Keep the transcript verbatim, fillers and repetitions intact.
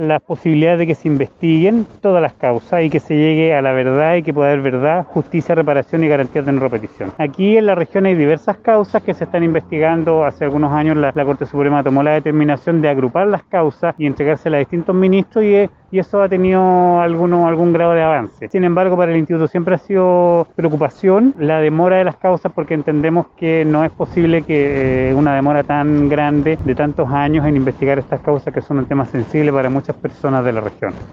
las posibilidades de que se investiguen todas las causas y que se llegue a la verdad y que pueda haber verdad, justicia, reparación y garantías de no repetición. Aquí en la región hay diversas causas que se están investigando. Hace algunos años la, la Corte Suprema tomó la determinación de agrupar las causas y entregárselas a distintos ministros y, y eso ha tenido alguno, algún grado de avance. Sin embargo, para el Instituto siempre ha sido preocupación la demora de las causas porque entendemos que no es posible que eh, una demora tan grande de tantos años en investigar estas causas que son un tema sensible para muchas personas de la región.